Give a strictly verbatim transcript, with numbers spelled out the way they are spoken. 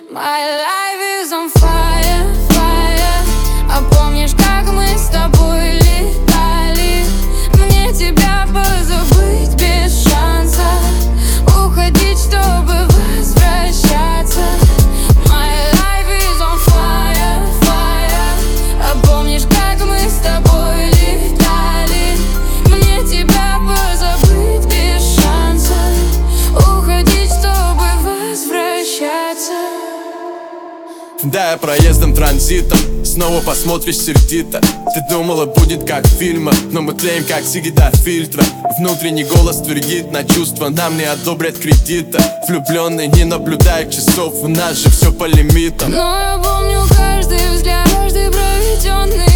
My life is on fire, fire. А помнишь, как мы с тобой летали? Мне тебя позабыть без шанса, уходить, чтобы возвращаться. My life is on fire, fire. А помнишь, как мы с тобой летали? Мне тебя позабыть без шанса, уходить, чтобы возвращаться. Да, я проездом транзитом, снова посмотришь сердито. Ты думала, будет как в фильмах, но мы тлеем как сигарета фильтра. Внутренний голос твердит на чувства, нам не одобрят кредита. Влюбленный не наблюдает часов, у нас же все по лимитам. Но я помню каждый взгляд, каждый проведенный